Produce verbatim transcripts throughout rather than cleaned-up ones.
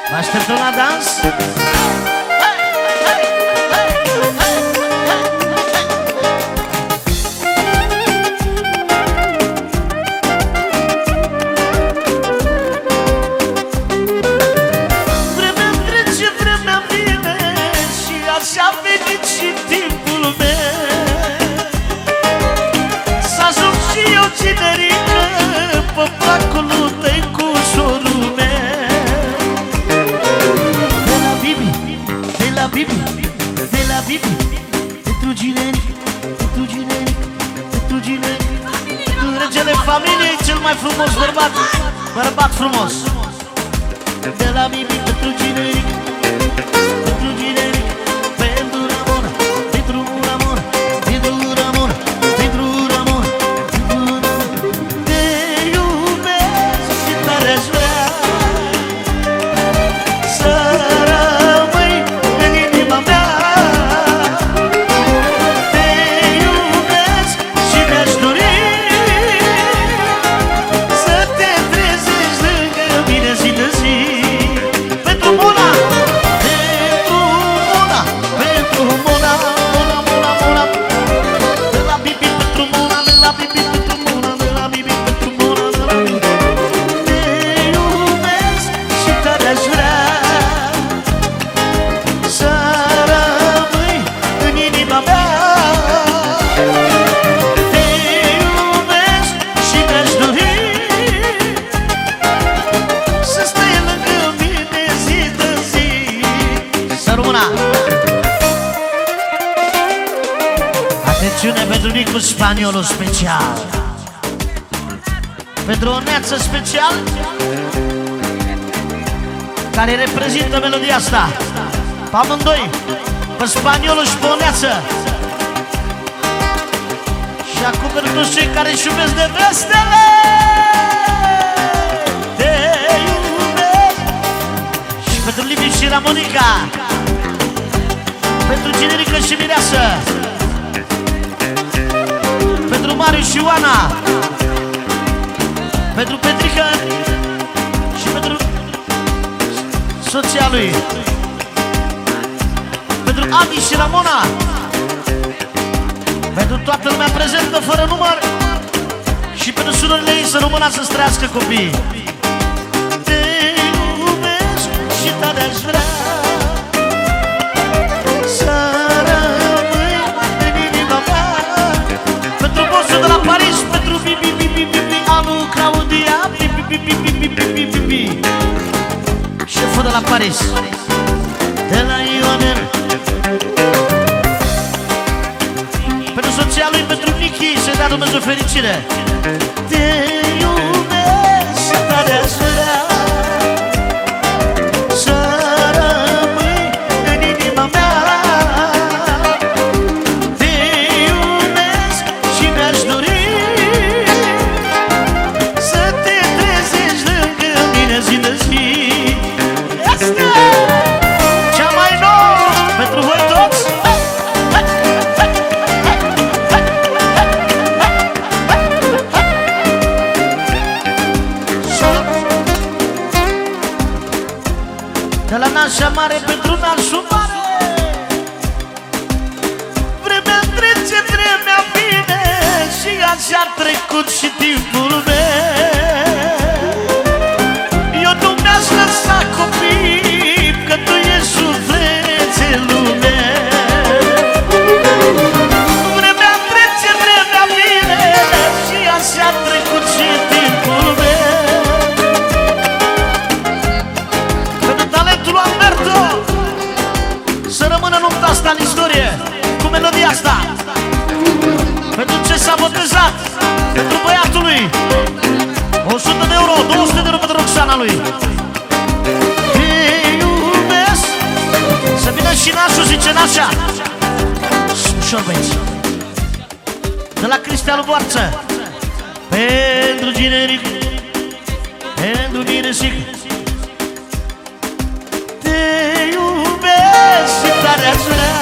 Vă așteptăm la dans? Vremea trece, vremea vine și așa a venit și timpul meu să ajung și eu cinerică pe placul tăi cu ușorul meu. De la Bibi, de la Bibi, de la Bibi, pentru generic, pentru generic, pentru generic, pentru regele familiei, cel mai frumos bărbat, bărbat frumos. De la Bibi, pentru generic, pentru generic, pentru Ramona, pentru Ramona, pentru Ramona, pentru Ramona, pentru Ramona. Te iubesc și tare-aș vrea să rămâi în inima mea. Te iubesc și mi-aș dori să te trezești lângă mine zi de zi. Pentru Mona, pentru Mona, pentru Mona, Mona, Mona, Mona. De la Bibi pentru Mona, de la Bibi pentru Mona, de la Bibi pentru Mona, de la Bibi. Te iubesc și tare-aș vrea să rămâi în inima mea. Te iubesc și mi-aș dori să stai lângă mine zi de zi. Să rămână! Atențiune pentru Nicu Spaniolul special, pentru o neață special care reprezintă melodia asta pe amândoi, pe Spaniolul și pe o neață. Și acum pentru toți cei care își iubesc de vestele. Te iubesc. Și pentru Liviu și Ramonica, pentru Generică și Mireasă, pentru Mariu și Ioana, pentru Petrică și pentru soția lui, pentru Adi și Ramona, pentru toată lumea prezentă fără număr și pentru surorile ei să rămână să-ți trăiască copiii. Te iubesc și tare-aș vrea să rămâi în inima mea. Pentru bossul de la Paris, pentru Bibi, Bibi, Bibi, Anu, Claudia, Bibi, Bibi, Bibi, Bibi, Bibi, șeful de la Paris, De la Ionel, pentru soția lui, pentru Nichi, să-i dea Dumnezeu fericire. te iubesc și tare-aș vrea să rămâi în inima mea. Te iubesc și mi-aș dori să te trezești lângă mine zi de zi. Asta! Cea mai nouă, pentru voi toți. De la Nașa Mare pentru Nașul Mare. Vremea trece, vremea vine și așa a trecut și timpul meu. Eu nu mi-aș lăsa copii, că tu ești sufletelul meu. Vremea trece, vremea vine și așa a trecut și timpul meu. Pentru talentul lui Alberto, să rămână nunta asta în istorie cu melodia asta. Pentru ce s-a botezat, pentru băiatul lui, o sută de euro, două sute de euro pentru Roxana lui. Te iubesc. Să vină și nașul, zice Nașa. Ușor, băieți. De la Cristian Boarță, pentru Generic, pentru Dinesic. Te iubesc și tare-aș vrea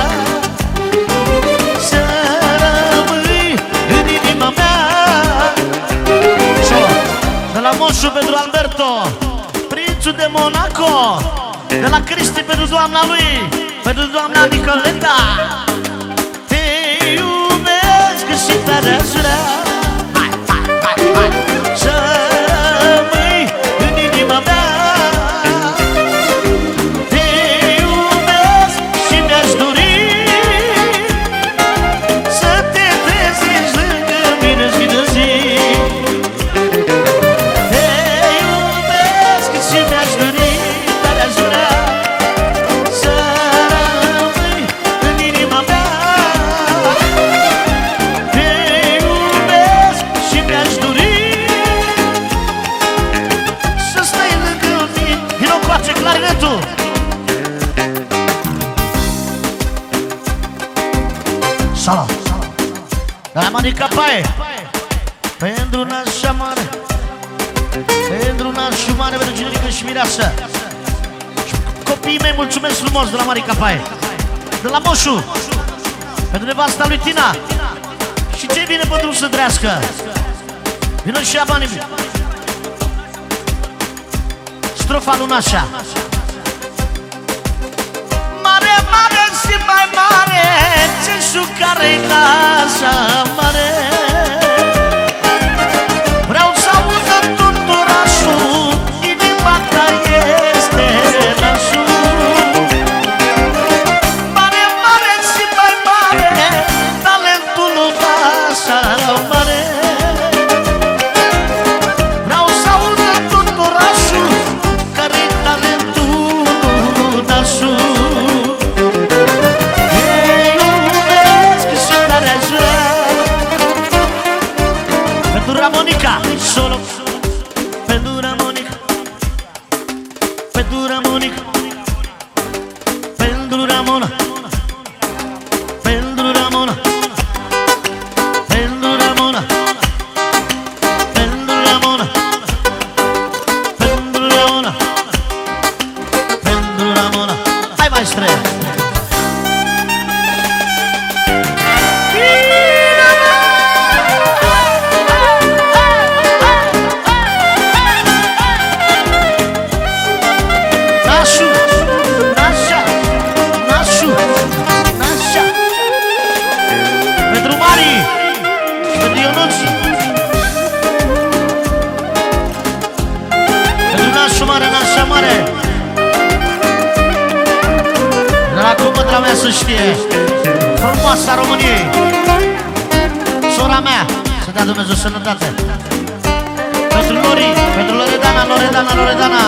să rămâi în inima mea. De la Moșu pentru Alberto, prin Prințul de Monaco, de la Cristi pentru doamna lui, pentru doamna Nicoleta. Te iubesc și te-aș vrea, hai, hai, hai, hai, să rămâi în inima mea. Te iubesc și mi-aș dori să te trezești lângă mine zi de zi. Te iubesc și mi-aș dori, te-aș vrea să rămâi în inima mea. Te iubesc și mi-aș dori să stai lângă mine. Vino coace clarinetul. Salam. La Monica Pae, pentru un așa mare, pentru un așa mare, pentru Generică și Mireasă. Copiii mei, mulțumesc frumos de la Monica Pae, de la Moșu, pentru nevasta lui Tina. Și ce vine pe drum să trească? Vină și ia banii. Strofa lunașa. Mare, mare și mai mare, ce șucare-i nașa mare. Vreau să audă tot orașul, inima ta este nașul. Mare, mare și mai mare, talentul nașa mare. Vreau să audă tot orașul, care-i talentul nașul. Pentru Ramonica, solo pentru Ramonica, pentru Ramonica, pentru Ramona, pentru Ramona, pentru Ramona, pentru Ramona, pentru Ramona, pentru Ramona. Hai maestre! Mădra mea să știe, frumoasa României, sora mea, să dea Dumnezeu sănătate. Pentru Lori, pentru Loredana, Loredana, Loredana.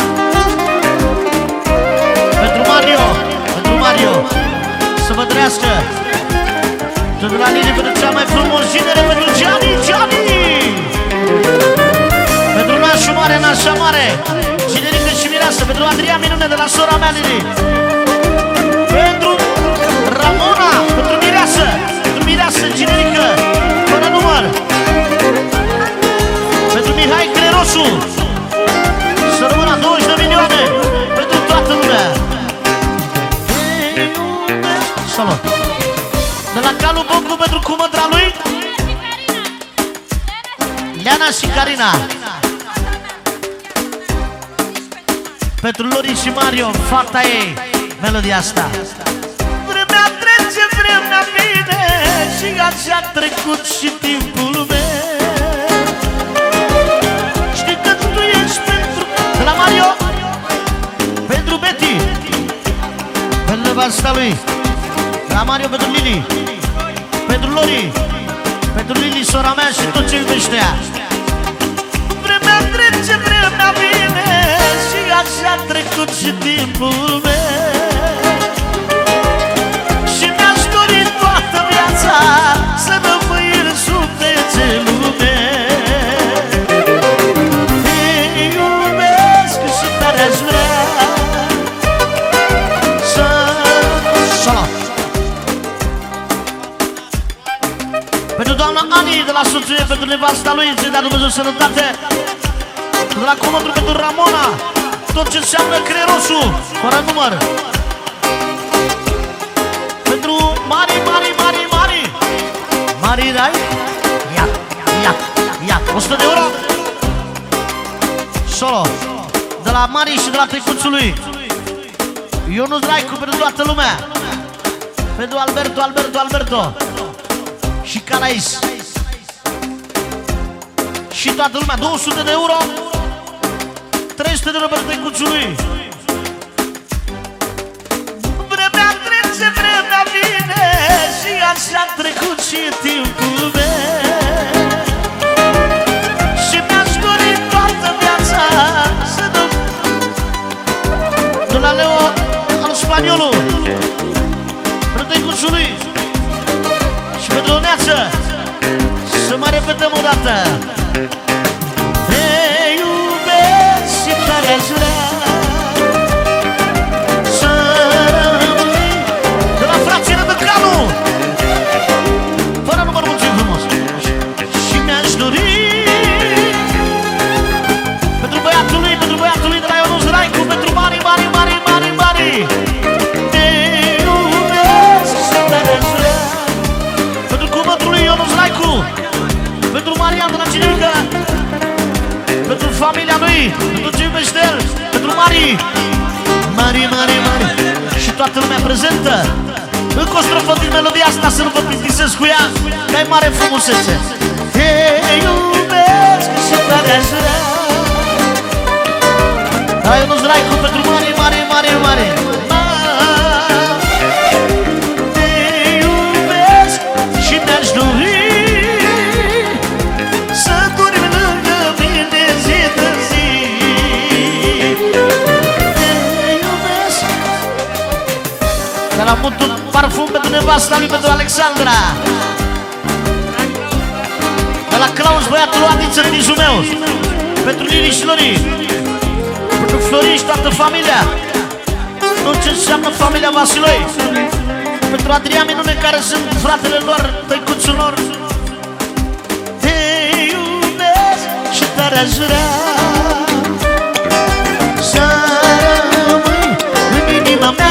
Pentru Mario, pentru Mario, să vă trăiască. Pentru la Lili, pentru cea mai frumos genere, pentru Gianni, Gianni. Pentru nașu mare, nașa mare, Generică și Mireasă. Pentru Adrian Minune de la sora mea Lili. Pentru Ramona, pentru Mireasă, pentru Mireasă, Generică, fără număr. Pentru Mihai Crerosu, să rămână douăzeci de milioane pentru toată lumea. Salut! De la Calu Bocu pentru cumătra lui Leana și Carina. Pentru Lori și Mario, fata ei, melodia asta. Vremea trece, vremea vine, și așa a trecut și timpul meu. Știi că tu ești pentru... De la Mario, pentru Betty, pentru nevasta lui. De la Mario pentru Lili, pentru Lori, pentru Lili, sora mea și tot ce iubește ea. Vremea trece, vremea vine, și așa a trecut și timpul meu. Și mi-aș dori toată viața să rămâi în sufletul meu. Te iubesc și tare-aș vrea să... Salam! Pentru doamna Ani de la soție, pentru nevasta lui, să-i dea Dumnezeu sănătate. De la Comodru pentru Ramona, tot ce înseamnă Crerosu, fără număr. Pentru Mari, Mari, Mari, Mari Mari, dai? Ia, ia, ia, o sută de euro. Solo. De la Mari și de la tăicuțul lui Ionuț Raicu pentru toată lumea. Pentru Alberto, Alberto, Alberto și Calais și toată lumea. Două sute de euro, trei sute de euro pentru tăicuțul lui. Vremea trece, vremea vine și așa a trecut și timpul meu. Și mi-aș dori toată viața să duc de la Leo al Spaniolul pentru tăicuțul lui și pentru o neață. Să mai repetăm o dată. Te iubesc și tare-aș vrea să rămâi. De la frații Rădăcanu, fără număr, mulțumim frumos. Și mi-aș dori pentru băiatul lui, pentru băiatul lui de la Ionuț Raicu, pentru Mari, Mari, Mari, Mari, Mari. Te iubesc și tare-aș vrea. Pentru cuvântul lui Ionuț Raicu, pentru Marian de la Cinerică, pentru familia lui, pentru ce iubește el, pentru Mari, Mari, Mari, Mari și toată lumea prezentă. Încă o strofă din melodia asta, să nu vă plictisesc cu ea, că ai mare frumusețe. Te iubesc și tare-aș vrea. Da, Ionuț Raicu pentru Mari, Mari, Mari, Mari. Te iubesc și mi-aș dori de la Muntul Parfum pentru nevasta lui, pentru Alexandra. De la Claus, băiatul lui Adiță din Izumeu, pentru Lili și Lori, pentru Florin și toată familia. Nu ce înseamnă familia Vasiloi. Pentru Adrian Minune, care sunt fratele lor, tăicuțul lor. Te iubesc și tare-aș vrea să rămâi în inima mea.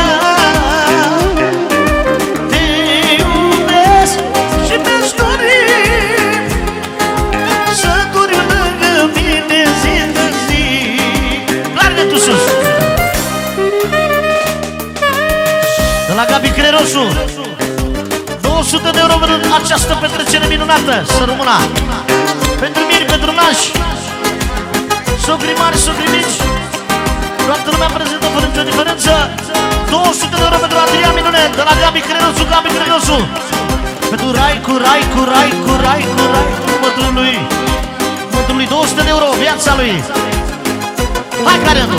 De la Gabi Crerosu, două sute de euro pentru această petrecere minunată. Să rămână pentru miri, pentru nași, socri mari, socri mici, toată lumea prezentă fără nicio diferență. Două sute de euro pentru Adrian Minune, de la Gabi Crerosu, Gabi Crerosu, pentru Raicu, Raicu, Raicu, Raicu, Raicu, mătrul lui, mătrul lui, două sute de euro, viața lui. Hai, Careanu!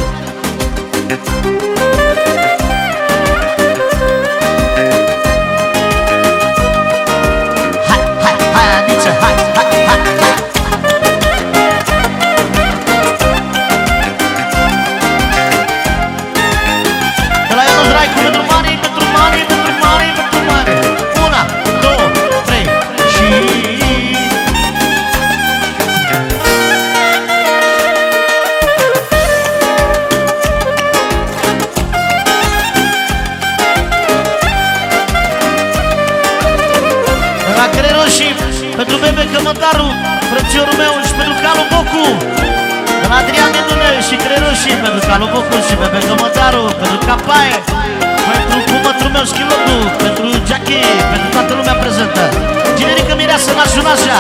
Pentru Bebe Cămătaru, frățiorul meu, și pentru Calu Bocu, de la Adrian Minune și Creroși, pentru Calu Bocu și Bebe Cămătaru, pentru Capaie, pentru cumătrul meu Schilotu, pentru Jackie, pentru toată lumea prezentă. Generică Mireasă, Nașunașa.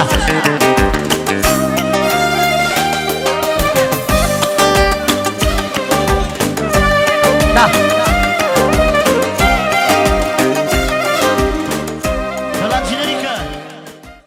Da.